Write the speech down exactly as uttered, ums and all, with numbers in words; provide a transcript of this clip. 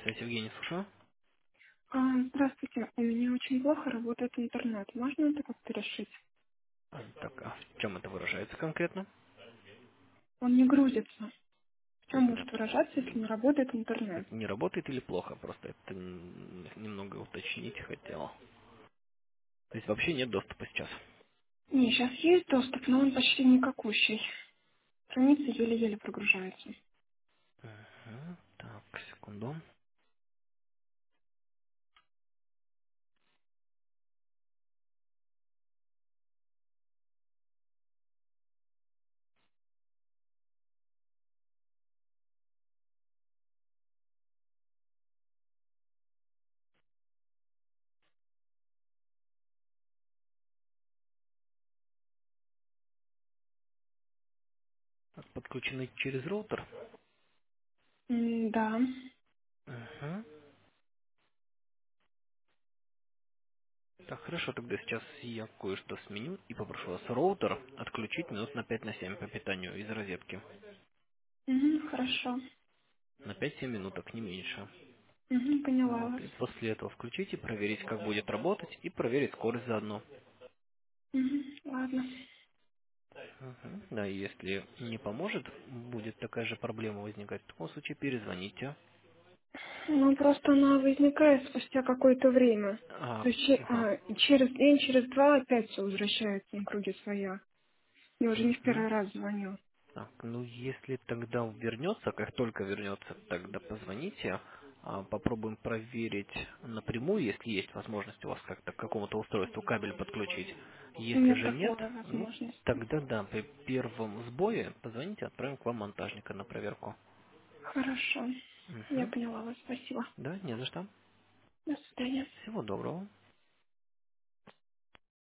Связь Евгений, слушаю. А, Здравствуйте, у меня очень плохо работает интернет. Можно это как-то решить? А, Так, а в чем это выражается конкретно? Он не грузится. В То чем есть может это, выражаться, если не работает интернет? это не работает или плохо? Просто это н- немного уточнить хотел. То есть вообще нет доступа сейчас. Не, сейчас есть доступ, но он почти никакущий. Страница еле-еле прогружается. Мгм. Так, секунду. Так, подключены через роутер. М, Да. Мгм. Так, хорошо, тогда сейчас я кое-что сменю и попрошу вас роутер отключить минут на пять на семь по питанию из розетки. Мгм, хорошо. На пять-семь минуток, не меньше. Мгм, поняла Вот, вас. и после этого включите, проверить, как будет работать, и проверить скорость заодно. Мгм, ладно. Мгм. Да, и если не поможет, будет такая же проблема возникать, в таком случае перезвоните. Ну, просто она возникает спустя какое-то время. А, То есть че- ага. а, через день, через два опять все возвращается на круги своя. Я уже не в Мгм. первый раз звоню. Так, ну если тогда вернется, как только вернется, тогда позвоните. А, Попробуем проверить напрямую, если есть возможность у вас как-то к какому-то устройству кабель подключить. Если Нет же нет, такой ну возможности. тогда да, при первом сбое позвоните, отправим к вам монтажника на проверку. Хорошо. Я Мгм. поняла вас. Спасибо. Да, не за что. До свидания. Всего доброго.